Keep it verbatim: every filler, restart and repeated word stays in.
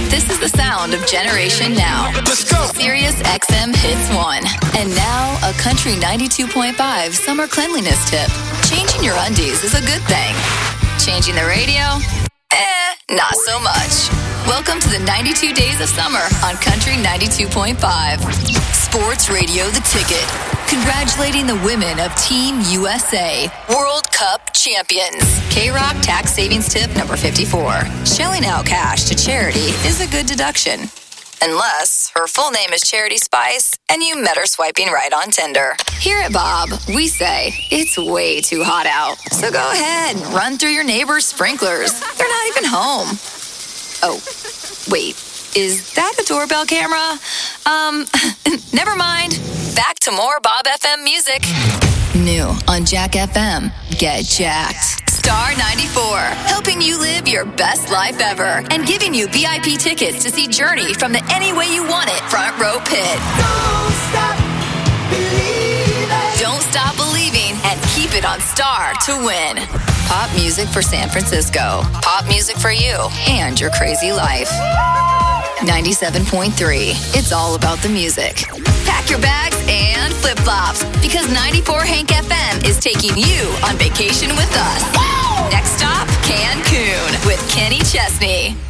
This is the sound of Generation Now. Let's go. Sirius X M Hits one. And now, a Country ninety-two point five summer cleanliness tip. Changing your undies is a good thing. Changing the radio? Eh, not so much. Welcome to the ninety-two Days of Summer on Country ninety-two point five. Sports Radio The Ticket. Congratulating the women of Team U S A, World Cup champions. K-Rock tax savings tip number fifty-four. Shelling out cash to charity is a good deduction. Unless her full name is Charity Spice and you met her swiping right on Tinder. Here at Bob, we say it's way too hot out. So go ahead and run through your neighbor's sprinklers. They're not even home. Oh, wait. Is that a doorbell camera? Um, never mind. Back to more Bob F M music. New on Jack F M. Get jacked. Star ninety-four, helping you live your best life ever and giving you V I P tickets to see Journey from the Any Way You Want It front row pit. Don't stop believing. Don't stop believing and keep it on Star to win. Pop music for San Francisco. Pop music for you and your crazy life. ninety-seven point three. It's all about the music. Pack your bags and flip-flops because ninety-four Hank F M is taking you on vacation with us. Next stop, Cancun with Kenny Chesney.